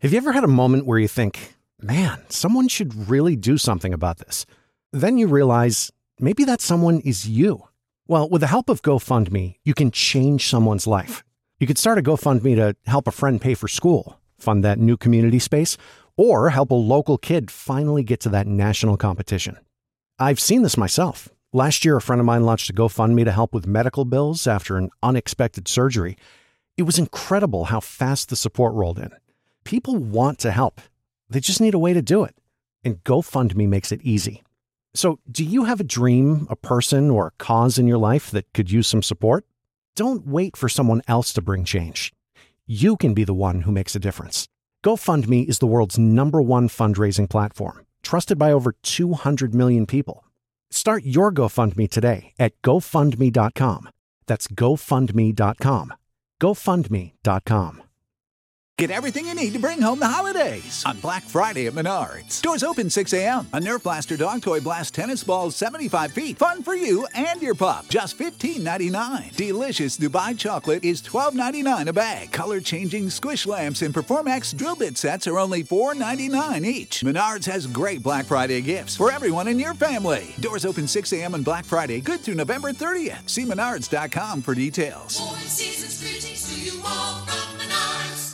Have you ever had a moment where you think, man, someone should really do something about this? Then you realize maybe that someone is you. Well, with the help of GoFundMe, you can change someone's life. You could start a GoFundMe to help a friend pay for school, fund that new community space, or help a local kid finally get to that national competition. I've seen this myself. Last year, a friend of mine launched a GoFundMe to help with medical bills after an unexpected surgery. It was incredible how fast the support rolled in. People want to help. They just need a way to do it. And GoFundMe makes it easy. So, do you have a dream, a person, or a cause in your life that could use some support? Don't wait for someone else to bring change. You can be the one who makes a difference. GoFundMe is the world's #1 fundraising platform, trusted by over 200 million people. Start your GoFundMe today at GoFundMe.com. That's GoFundMe.com. GoFundMe.com. Get everything you need to bring home the holidays on Black Friday at Menards. Doors open 6 a.m. A Nerf Blaster dog toy blast tennis balls 75 feet. Fun for you and your pup. Just $15.99. Delicious Dubai chocolate is $12.99 a bag. Color-changing squish lamps and Performax drill bit sets are only $4.99 each. Menards has great Black Friday gifts for everyone in your family. Doors open 6 a.m. on Black Friday. Good through November 30th. See Menards.com for details. Four seasons greetings to you all from Menards.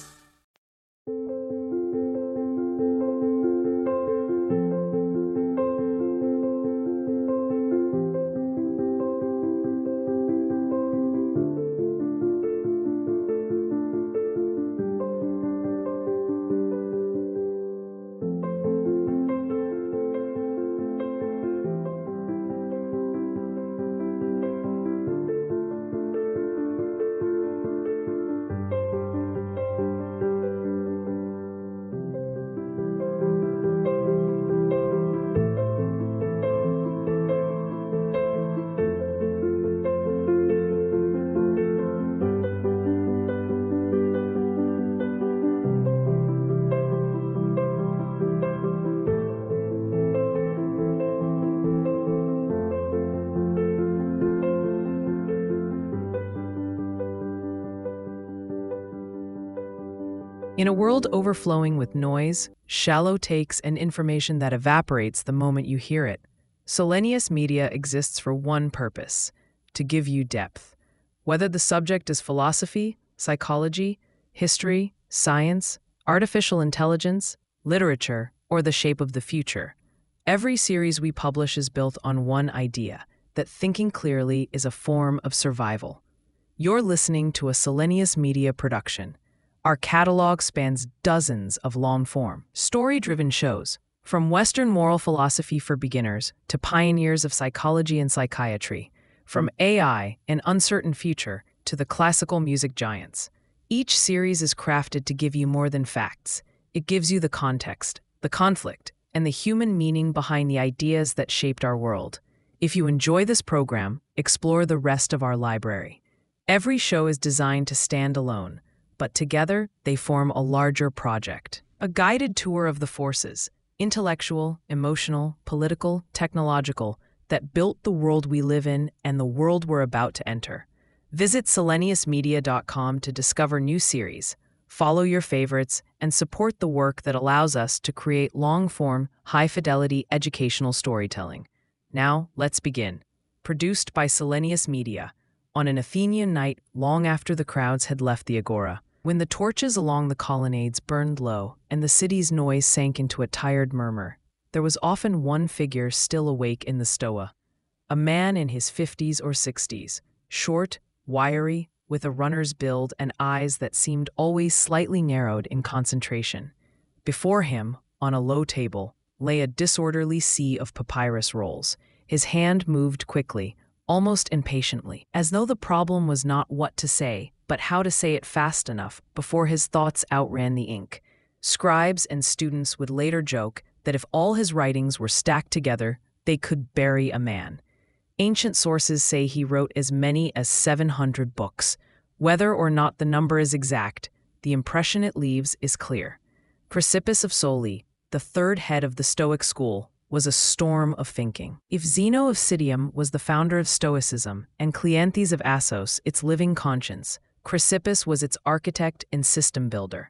In a world overflowing with noise, shallow takes, and information that evaporates the moment you hear it, Selenius Media exists for one purpose: to give you depth. Whether the subject is philosophy, psychology, history, science, artificial intelligence, literature, or the shape of the future, every series we publish is built on one idea: that thinking clearly is a form of survival. You're listening to a Selenius Media production. Our catalog spans dozens of long-form, story-driven shows, from Western moral philosophy for beginners to pioneers of psychology and psychiatry, from AI and uncertain future to the classical music giants. Each series is crafted to give you more than facts. It gives you the context, the conflict, and the human meaning behind the ideas that shaped our world. If you enjoy this program, explore the rest of our library. Every show is designed to stand alone, but together they form a larger project. A guided tour of the forces, intellectual, emotional, political, technological, that built the world we live in and the world we're about to enter. Visit seleniusmedia.com to discover new series, follow your favorites, and support the work that allows us to create long-form, high-fidelity educational storytelling. Now, let's begin. Produced by Selenius Media, on an Athenian night long after the crowds had left the agora, when the torches along the colonnades burned low and the city's noise sank into a tired murmur, there was often one figure still awake in the Stoa, a man in his 50s or 60s, short, wiry, with a runner's build and eyes that seemed always slightly narrowed in concentration. Before him, on a low table, lay a disorderly sea of papyrus rolls. His hand moved quickly, almost impatiently, as though the problem was not what to say, but how to say it fast enough before his thoughts outran the ink. Scribes and students would later joke that if all his writings were stacked together, they could bury a man. Ancient sources say he wrote as many as 700 books. Whether or not the number is exact, the impression it leaves is clear. Chrysippus of Soli, the third head of the Stoic school, was a storm of thinking. If Zeno of Citium was the founder of Stoicism and Cleanthes of Assos its living conscience, Chrysippus was its architect and system builder.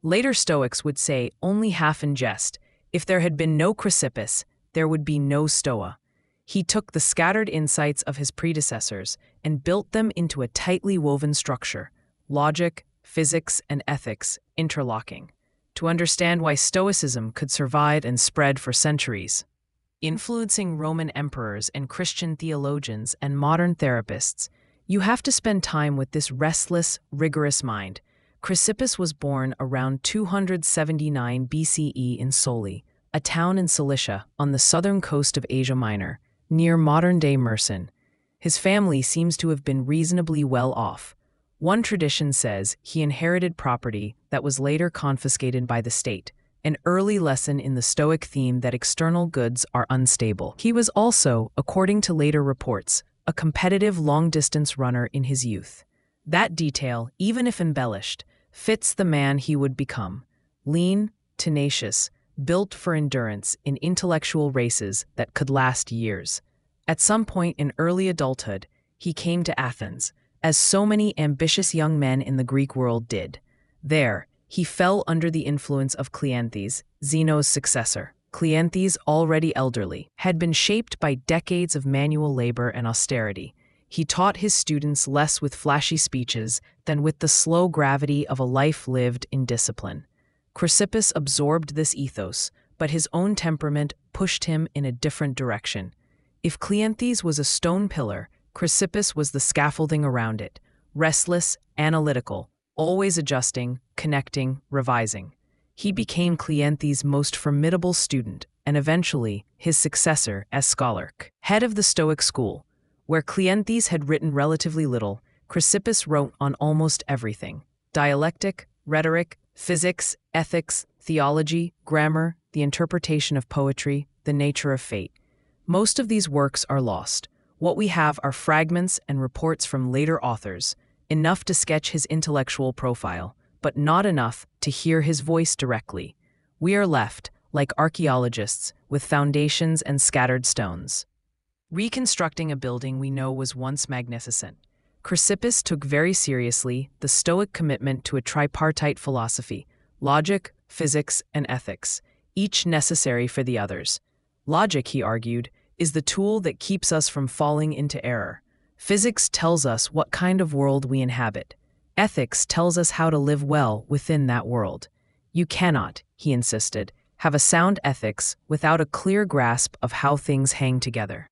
Later Stoics would say, only half in jest, if there had been no Chrysippus, there would be no Stoa. He took the scattered insights of his predecessors and built them into a tightly woven structure, logic, physics, and ethics interlocking, to understand why Stoicism could survive and spread for centuries. Influencing Roman emperors and Christian theologians and modern therapists, you have to spend time with this restless, rigorous mind. Chrysippus was born around 279 BCE in Soli, a town in Cilicia on the southern coast of Asia Minor, near modern-day Mersin. His family seems to have been reasonably well off. One tradition says he inherited property that was later confiscated by the state, an early lesson in the Stoic theme that external goods are unstable. He was also, according to later reports, a competitive long-distance runner in his youth. That detail, even if embellished, fits the man he would become: lean, tenacious, built for endurance in intellectual races that could last years. At some point in early adulthood, he came to Athens, as so many ambitious young men in the Greek world did. There, he fell under the influence of Cleanthes, Zeno's successor. Cleanthes, already elderly, had been shaped by decades of manual labor and austerity. He taught his students less with flashy speeches than with the slow gravity of a life lived in discipline. Chrysippus absorbed this ethos, but his own temperament pushed him in a different direction. If Cleanthes was a stone pillar, Chrysippus was the scaffolding around it, restless, analytical, always adjusting, connecting, revising. He became Cleanthes' most formidable student and eventually his successor as scholar. Head of the Stoic school, where Cleanthes had written relatively little, Chrysippus wrote on almost everything: dialectic, rhetoric, physics, ethics, theology, grammar, the interpretation of poetry, the nature of fate. Most of these works are lost. What we have are fragments and reports from later authors, enough to sketch his intellectual profile, but not enough to hear his voice directly. We are left, like archaeologists, with foundations and scattered stones. Reconstructing a building we know was once magnificent, Chrysippus took very seriously the Stoic commitment to a tripartite philosophy: logic, physics, and ethics, each necessary for the others. Logic, he argued, is the tool that keeps us from falling into error. Physics tells us what kind of world we inhabit. Ethics tells us how to live well within that world. You cannot, he insisted, have a sound ethics without a clear grasp of how things hang together.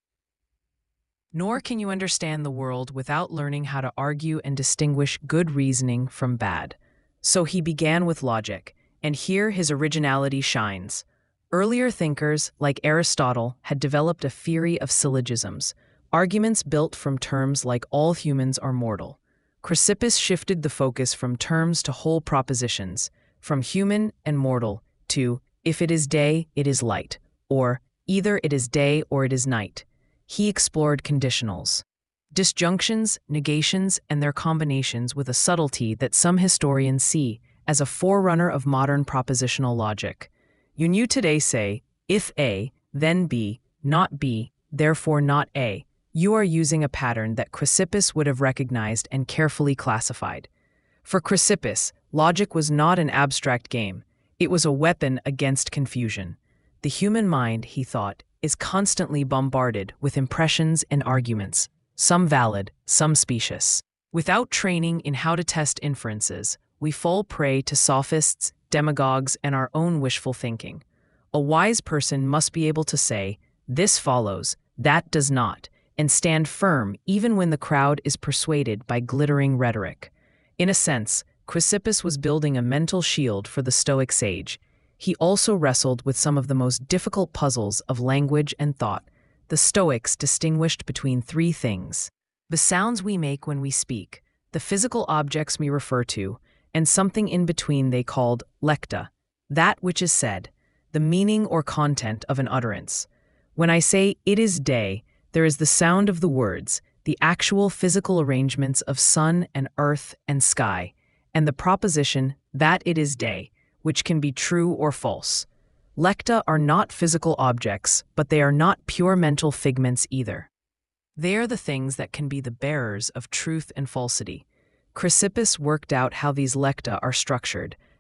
Nor can you understand the world without learning how to argue and distinguish good reasoning from bad. So he began with logic, and here his originality shines. Earlier thinkers, like Aristotle, had developed a theory of syllogisms, arguments built from terms like all humans are mortal. Chrysippus shifted the focus from terms to whole propositions, from human and mortal to if it is day, it is light, or either it is day or it is night. He explored conditionals, disjunctions, negations, and their combinations with a subtlety that some historians see as a forerunner of modern propositional logic. You knew today say, if A, then B, not B, therefore not A. You are using a pattern that Chrysippus would have recognized and carefully classified. For Chrysippus, logic was not an abstract game. It was a weapon against confusion. The human mind, he thought, is constantly bombarded with impressions and arguments, some valid, some specious. Without training in how to test inferences, we fall prey to sophists, demagogues, and our own wishful thinking. A wise person must be able to say, this follows, that does not, and stand firm even when the crowd is persuaded by glittering rhetoric. In a sense, Chrysippus was building a mental shield for the Stoic sage. He also wrestled with some of the most difficult puzzles of language and thought. The Stoics distinguished between three things: the sounds we make when we speak, the physical objects we refer to, and something in between they called lecta, that which is said, the meaning or content of an utterance. When I say it is day, there is the sound of the words, the actual physical arrangements of sun and earth and sky, and the proposition that it is day, which can be true or false. Lecta are not physical objects, but they are not pure mental figments either. They are the things that can be the bearers of truth and falsity. Chrysippus worked out how these lecta are structured,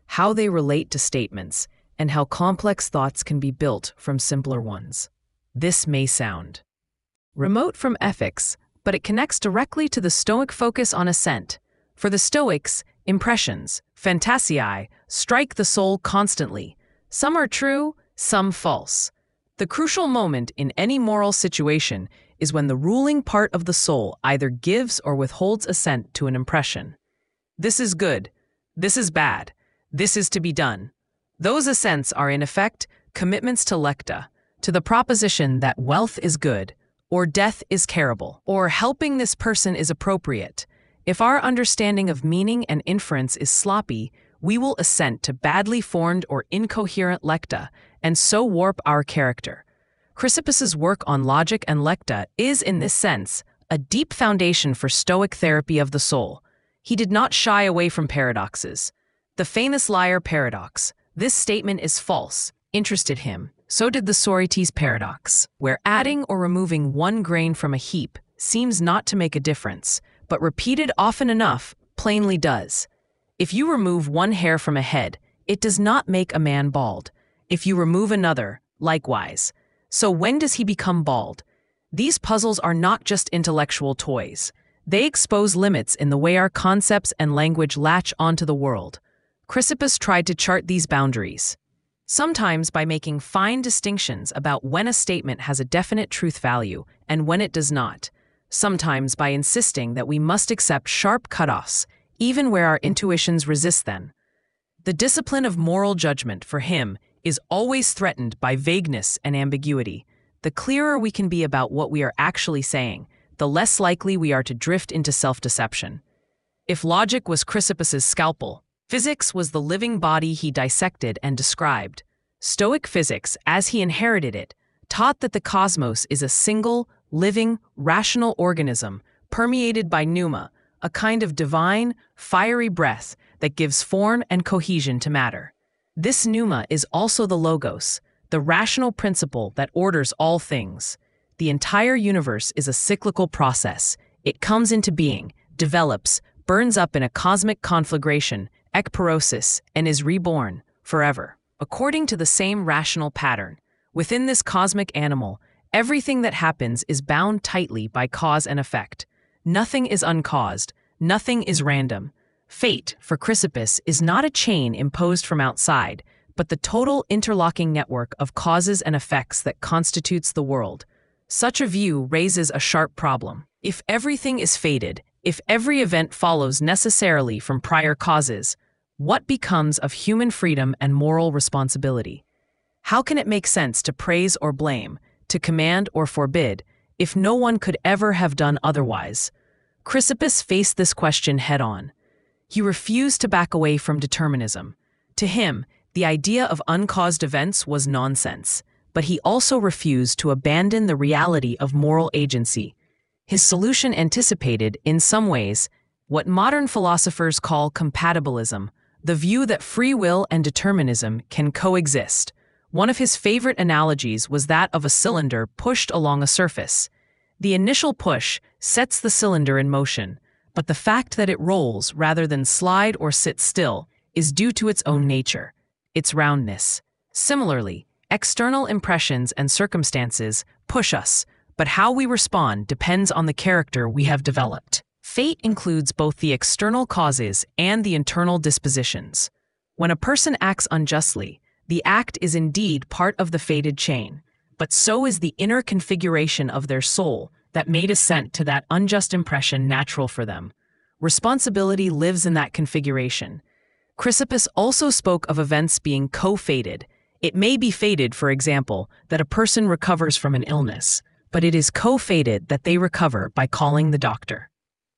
how they relate to statements, and how complex thoughts can be built from simpler ones. This may sound remote from ethics, but it connects directly to the Stoic focus on assent. For the Stoics, impressions, fantasiae, strike the soul constantly. Some are true, some false. The crucial moment in any moral situation is when the ruling part of the soul either gives or withholds assent to an impression. This is good. This is bad. This is to be done. Those assents are in effect commitments to lecta, to the proposition that wealth is good, or death is terrible, or helping this person is appropriate. If our understanding of meaning and inference is sloppy, we will assent to badly formed or incoherent lecta, and so warp our character. Chrysippus's work on logic and lecta is, in this sense, a deep foundation for Stoic therapy of the soul. He did not shy away from paradoxes. The famous liar paradox, this statement is false, interested him. So did the Sorites paradox, where adding or removing one grain from a heap seems not to make a difference, but repeated often enough plainly does. If you remove one hair from a head, it does not make a man bald. If you remove another, likewise. So when does he become bald? These puzzles are not just intellectual toys. They expose limits in the way our concepts and language latch onto the world. Chrysippus tried to chart these boundaries, sometimes by making fine distinctions about when a statement has a definite truth value and when it does not, sometimes by insisting that we must accept sharp cutoffs, even where our intuitions resist them. The discipline of moral judgment, for him, is always threatened by vagueness and ambiguity. The clearer we can be about what we are actually saying, the less likely we are to drift into self-deception. If logic was Chrysippus's scalpel, physics was the living body he dissected and described. Stoic physics, as he inherited it, taught that the cosmos is a single, living, rational organism permeated by pneuma, a kind of divine, fiery breath that gives form and cohesion to matter. This pneuma is also the logos, the rational principle that orders all things. The entire universe is a cyclical process. It comes into being, develops, burns up in a cosmic conflagration, ekpyrosis, and is reborn, forever. According to the same rational pattern, within this cosmic animal, everything that happens is bound tightly by cause and effect. Nothing is uncaused, nothing is random. Fate, for Chrysippus, is not a chain imposed from outside, but the total interlocking network of causes and effects that constitutes the world. Such a view raises a sharp problem. If everything is fated, if every event follows necessarily from prior causes, what becomes of human freedom and moral responsibility? How can it make sense to praise or blame, to command or forbid, if no one could ever have done otherwise? Chrysippus faced this question head-on. He refused to back away from determinism. To him, the idea of uncaused events was nonsense, but he also refused to abandon the reality of moral agency. His solution anticipated, in some ways, what modern philosophers call compatibilism, the view that free will and determinism can coexist. One of his favorite analogies was that of a cylinder pushed along a surface. The initial push sets the cylinder in motion, but the fact that it rolls rather than slide or sit still is due to its own nature, its roundness. Similarly, external impressions and circumstances push us, but how we respond depends on the character we have developed. Fate includes both the external causes and the internal dispositions. When a person acts unjustly, the act is indeed part of the fated chain, but so is the inner configuration of their soul that made assent to that unjust impression natural for them. Responsibility lives in that configuration. Chrysippus also spoke of events being co-fated. It may be fated, for example, that a person recovers from an illness, but it is co-fated that they recover by calling the doctor.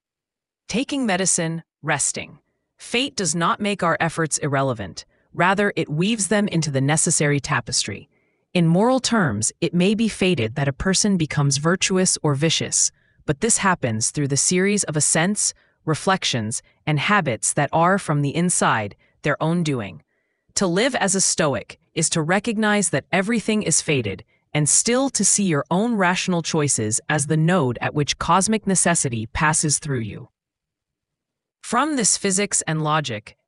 Taking medicine, resting. Fate does not make our efforts irrelevant. Rather, it weaves them into the necessary tapestry. In moral terms, it may be fated that a person becomes virtuous or vicious, but this happens through the series of assents, reflections, and habits that are, from the inside, their own doing. To live as a Stoic is to recognize that everything is fated, and still to see your own rational choices as the node at which cosmic necessity passes through you. From this physics and logic,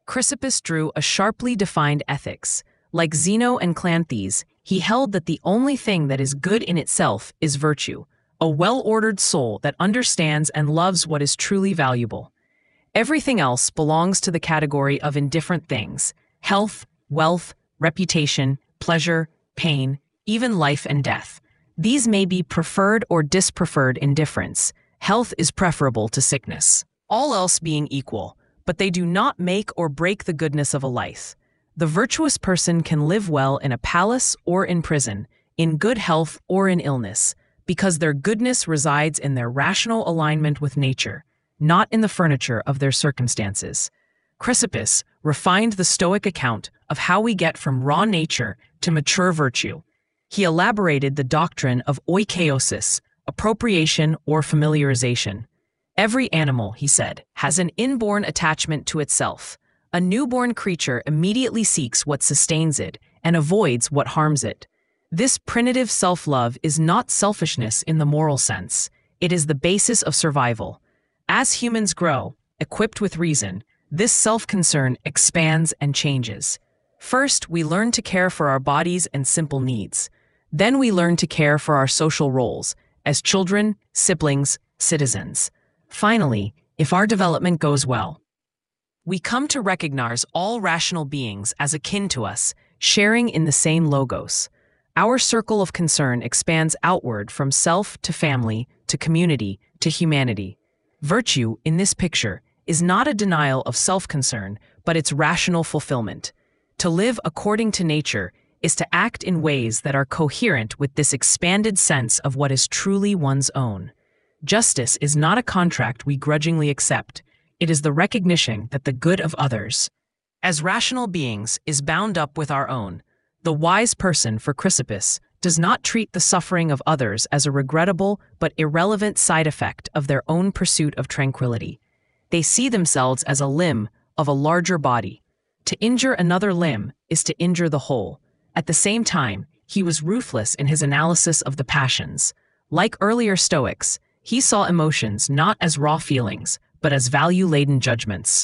Chrysippus drew a sharply defined ethics. Like Zeno and Cleanthes, he held that the only thing that is good in itself is virtue, a well-ordered soul that understands and loves what is truly valuable. Everything else belongs to the category of indifferent things: health, wealth, reputation, pleasure, pain, even life and death. These may be preferred or dispreferred indifference. Health is preferable to sickness, all else being equal, but they do not make or break the goodness of a life. The virtuous person can live well in a palace or in prison, in good health or in illness, because their goodness resides in their rational alignment with nature, not in the furniture of their circumstances. Chrysippus refined the Stoic account of how we get from raw nature to mature virtue. He elaborated the doctrine of oikeiosis, appropriation or familiarization. Every animal, he said, has an inborn attachment to itself. A newborn creature immediately seeks what sustains it and avoids what harms it. This primitive self-love is not selfishness in the moral sense. It is the basis of survival. As humans grow, equipped with reason, this self-concern expands and changes. First, we learn to care for our bodies and simple needs. Then we learn to care for our social roles, as children, siblings, citizens. Finally, if our development goes well, we come to recognize all rational beings as akin to us, sharing in the same logos. Our circle of concern expands outward from self to family to community to humanity. Virtue, in this picture, is not a denial of self-concern, but its rational fulfillment. To live according to nature is to act in ways that are coherent with this expanded sense of what is truly one's own. Justice is not a contract we grudgingly accept. It is the recognition that the good of others, as rational beings, is bound up with our own. The wise person, for Chrysippus, does not treat the suffering of others as a regrettable but irrelevant side effect of their own pursuit of tranquility. They see themselves as a limb of a larger body. To injure another limb is to injure the whole. At the same time, he was ruthless in his analysis of the passions. Like earlier Stoics, he saw emotions not as raw feelings, but as value-laden judgments.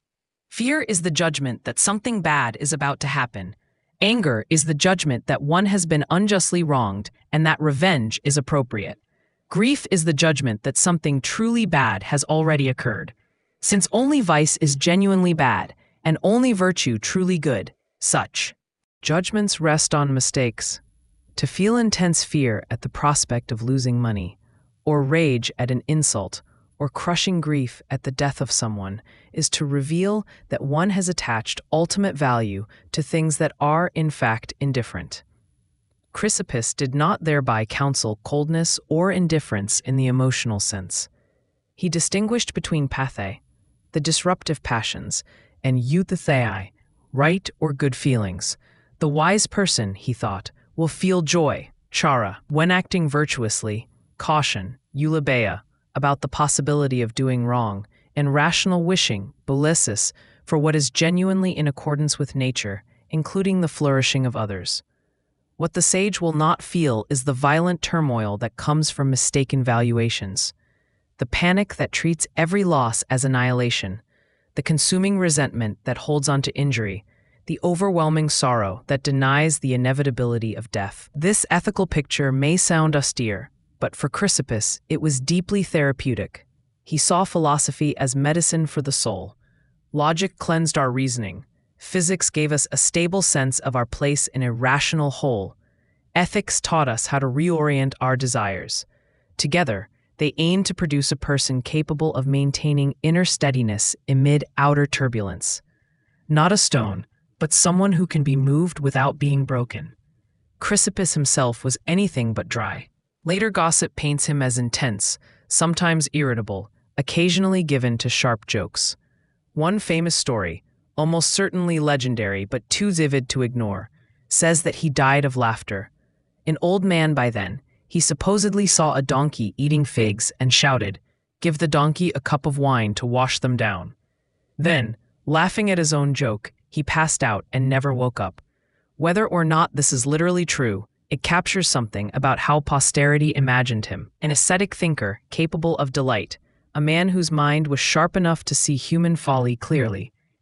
Fear is the judgment that something bad is about to happen. Anger is the judgment that one has been unjustly wronged and that revenge is appropriate. Grief is the judgment that something truly bad has already occurred. Since only vice is genuinely bad and only virtue truly good, such judgments rest on mistakes. To feel intense fear at the prospect of losing money, or rage at an insult, or crushing grief at the death of someone is to reveal that one has attached ultimate value to things that are, in fact, indifferent. Chrysippus did not thereby counsel coldness or indifference in the emotional sense. He distinguished between pathe, the disruptive passions, and euthethei, right or good feelings. The wise person, he thought, will feel joy, chara, when acting virtuously, caution, eulabia, about the possibility of doing wrong, and rational wishing, bulisis, for what is genuinely in accordance with nature, including the flourishing of others. What the sage will not feel is the violent turmoil that comes from mistaken valuations, the panic that treats every loss as annihilation, the consuming resentment that holds on to injury, the overwhelming sorrow that denies the inevitability of death. This ethical picture may sound austere, but for Chrysippus, it was deeply therapeutic. He saw philosophy as medicine for the soul. Logic cleansed our reasoning. Physics gave us a stable sense of our place in a rational whole. Ethics taught us how to reorient our desires. Together, they aimed to produce a person capable of maintaining inner steadiness amid outer turbulence. Not a stone, but someone who can be moved without being broken. Chrysippus himself was anything but dry. Later gossip paints him as intense, sometimes irritable, occasionally given to sharp jokes. One famous story, almost certainly legendary but too vivid to ignore, says that he died of laughter. An old man by then, he supposedly saw a donkey eating figs and shouted, "Give the donkey a cup of wine to wash them down." Then, laughing at his own joke, he passed out and never woke up. Whether or not this is literally true, it captures something about how posterity imagined him, an ascetic thinker capable of delight, a man whose mind was sharp enough to see human folly clearly,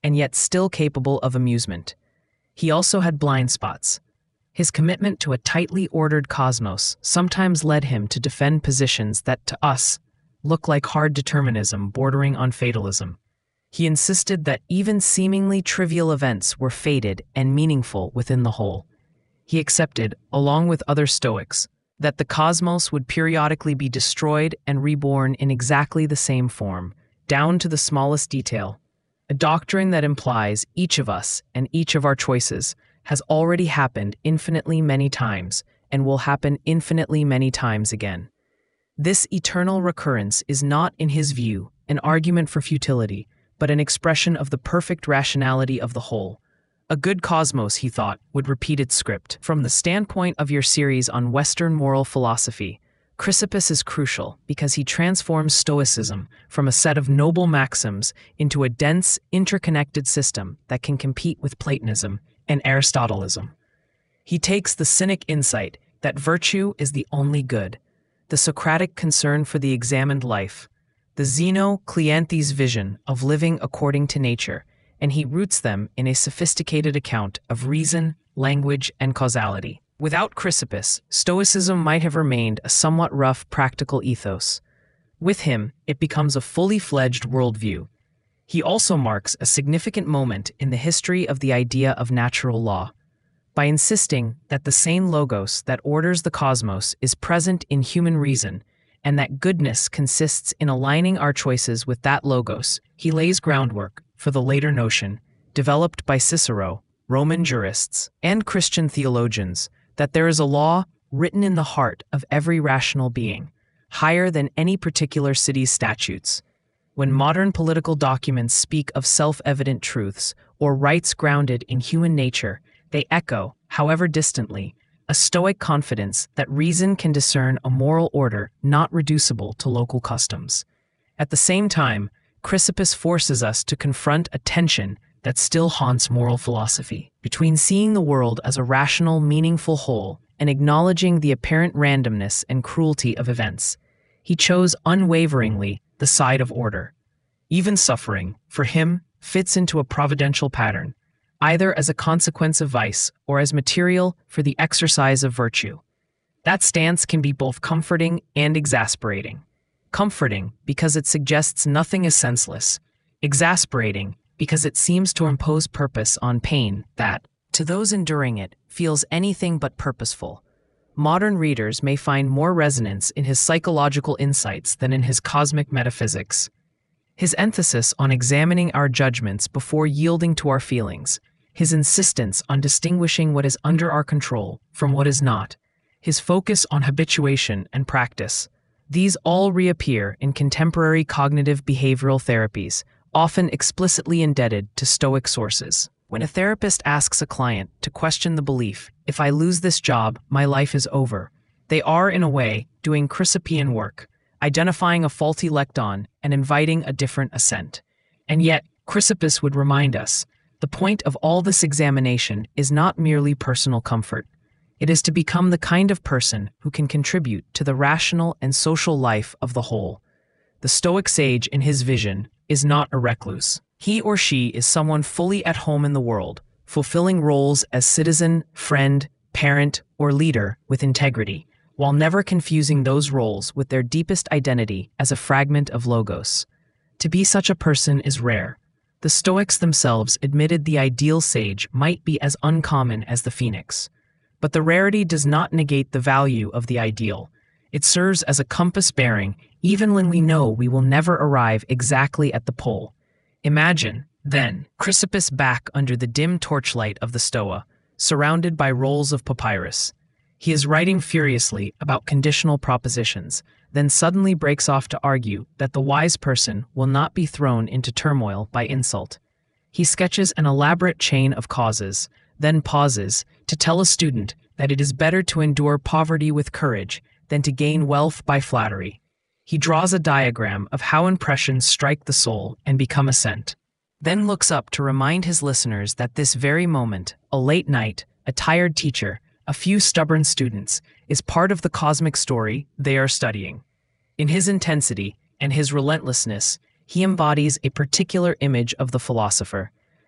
and yet still capable of amusement. He also had blind spots. His commitment to a tightly ordered cosmos sometimes led him to defend positions that, to us, look like hard determinism bordering on fatalism. He insisted that even seemingly trivial events were fated and meaningful within the whole. He accepted, along with other Stoics, that the cosmos would periodically be destroyed and reborn in exactly the same form, down to the smallest detail, a doctrine that implies each of us and each of our choices has already happened infinitely many times and will happen infinitely many times again. This eternal recurrence is not, in his view, an argument for futility, but an expression of the perfect rationality of the whole. A good cosmos, he thought, would repeat its script. From the standpoint of your series on Western moral philosophy, Chrysippus is crucial because he transforms Stoicism from a set of noble maxims into a dense, interconnected system that can compete with Platonism and Aristotelism. He takes the Cynic insight that virtue is the only good, the Socratic concern for the examined life, the Zeno-Cleanthes vision of living according to nature, and he roots them in a sophisticated account of reason, language, and causality. Without Chrysippus, Stoicism might have remained a somewhat rough practical ethos. With him, it becomes a fully fledged worldview. He also marks a significant moment in the history of the idea of natural law. By insisting that the sane logos that orders the cosmos is present in human reason, and that goodness consists in aligning our choices with that logos, he lays groundwork for the later notion, developed by Cicero, Roman jurists, and Christian theologians, that there is a law written in the heart of every rational being, higher than any particular city's statutes. When modern political documents speak of self-evident truths or rights grounded in human nature, they echo, however distantly, a Stoic confidence that reason can discern a moral order not reducible to local customs. At the same time, Chrysippus forces us to confront a tension that still haunts moral philosophy, between seeing the world as a rational, meaningful whole and acknowledging the apparent randomness and cruelty of events. He chose unwaveringly the side of order. Even suffering, for him, fits into a providential pattern, either as a consequence of vice or as material for the exercise of virtue. That stance can be both comforting and exasperating. Comforting because it suggests nothing is senseless, exasperating because it seems to impose purpose on pain that, to those enduring it, feels anything but purposeful. Modern readers may find more resonance in his psychological insights than in his cosmic metaphysics. His emphasis on examining our judgments before yielding to our feelings, his insistence on distinguishing what is under our control from what is not, his focus on habituation and practice, these all reappear in contemporary cognitive behavioral therapies, often explicitly indebted to Stoic sources. When a therapist asks a client to question the belief, if I lose this job, my life is over, they are, in a way, doing Chrysippus work, identifying a faulty lecton and inviting a different assent. And yet, Chrysippus would remind us, the point of all this examination is not merely personal comfort. It is to become the kind of person who can contribute to the rational and social life of the whole. The Stoic sage, in his vision, is not a recluse. He or she is someone fully at home in the world, fulfilling roles as citizen, friend, parent, or leader with integrity, while never confusing those roles with their deepest identity as a fragment of logos. To be such a person is rare. The Stoics themselves admitted the ideal sage might be as uncommon as the phoenix. But the rarity does not negate the value of the ideal. It serves as a compass bearing, even when we know we will never arrive exactly at the pole. Imagine, then, Chrysippus back under the dim torchlight of the Stoa, surrounded by rolls of papyrus. He is writing furiously about conditional propositions, then suddenly breaks off to argue that the wise person will not be thrown into turmoil by insult. He sketches an elaborate chain of causes, then pauses to tell a student that it is better to endure poverty with courage than to gain wealth by flattery. He draws a diagram of how impressions strike the soul and become assent, then looks up to remind his listeners that this very moment, a late night, a tired teacher, a few stubborn students, is part of the cosmic story they are studying. In his intensity and his relentlessness, he embodies a particular image of the philosopher,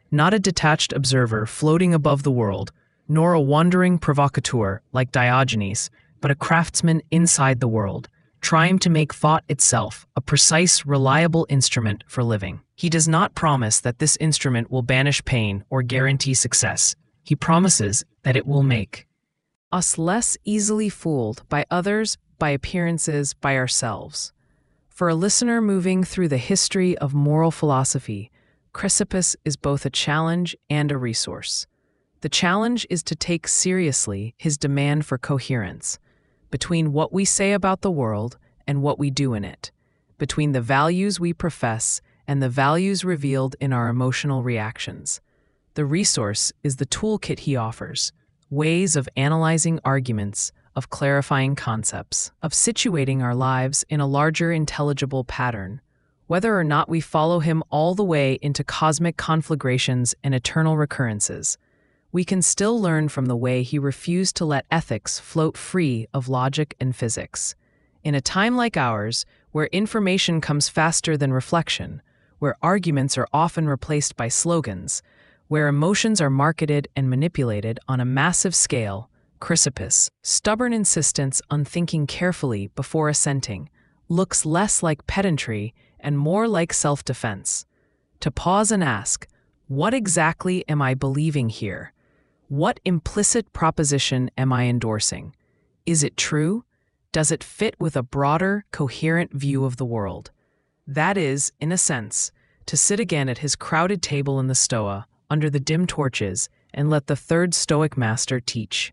not a detached observer floating above the world, nor a wandering provocateur like Diogenes, but a craftsman inside the world, trying to make thought itself a precise, reliable instrument for living. He does not promise that this instrument will banish pain or guarantee success. He promises that it will make us less easily fooled by others, by appearances, by ourselves. For a listener moving through the history of moral philosophy, Chrysippus is both a challenge and a resource. The challenge is to take seriously his demand for coherence between what we say about the world and what we do in it, between the values we profess and the values revealed in our emotional reactions. The resource is the toolkit he offers, ways of analyzing arguments, of clarifying concepts, of situating our lives in a larger intelligible pattern. Whether or not we follow him all the way into cosmic conflagrations and eternal recurrences, we can still learn from the way he refused to let ethics float free of logic and physics. In a time like ours, where information comes faster than reflection, where arguments are often replaced by slogans, where emotions are marketed and manipulated on a massive scale, Chrysippus' stubborn insistence on thinking carefully before assenting looks less like pedantry and more like self-defense. To pause and ask, what exactly am I believing here? What implicit proposition am I endorsing? Is it true? Does it fit with a broader, coherent view of the world? That is, in a sense, to sit again at his crowded table in the Stoa, under the dim torches, and let the third Stoic master teach.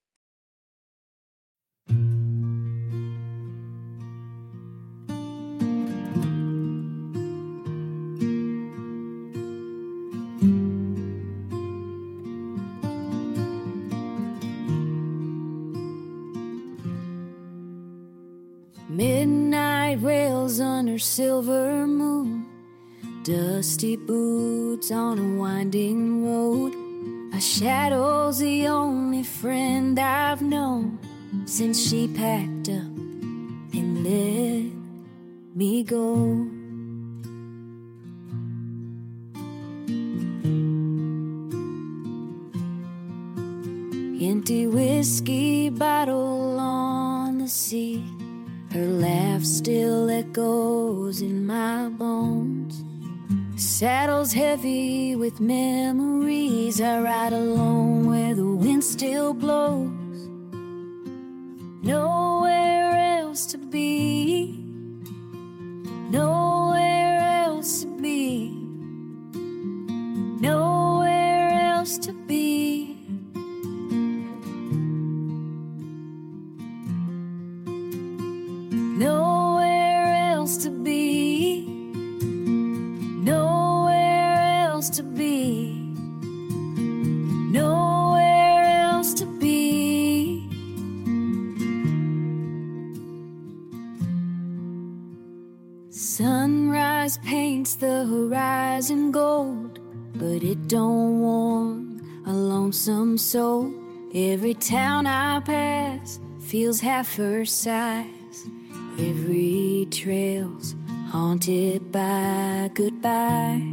Midnight rails under silver moon, dusty boots on a winding road. A shadow's the only friend I've known since she packed up and let me go. Empty whiskey bottle on the seat, her laugh still echoes in my bones. Saddle's heavy with memories. I ride alone where the wind still blows. Nowhere else to be. Nowhere else to be. Nowhere else to be. Nowhere else to be. Nowhere else to be. Nowhere else to be. Sunrise paints the horizon gold, but it don't warm a lonesome soul. Every town I pass feels half her size. Every trail's haunted by goodbye.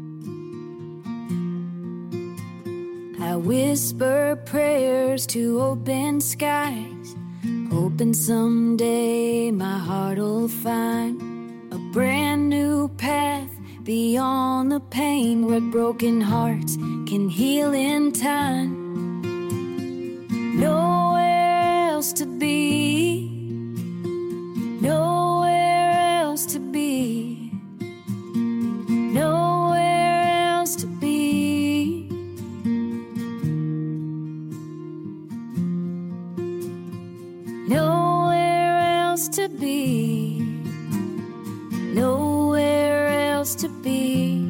I whisper prayers to open skies, hoping someday my heart'll find a brand new path beyond the pain, where broken hearts can heal in time. Nowhere else to be. Nowhere else to be. Nowhere else to be. Nowhere else to be. Nowhere else to be.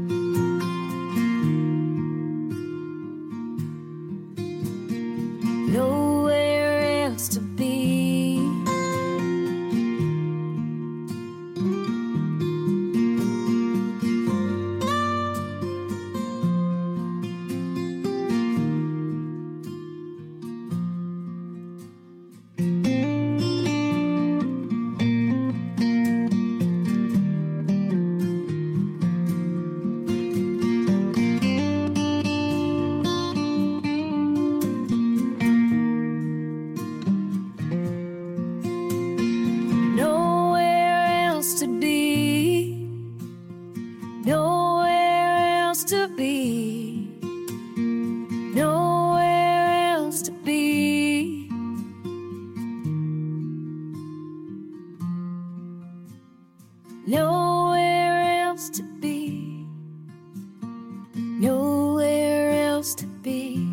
Nowhere else to be. to be, nowhere else to be. Nowhere else to be, nowhere else to be.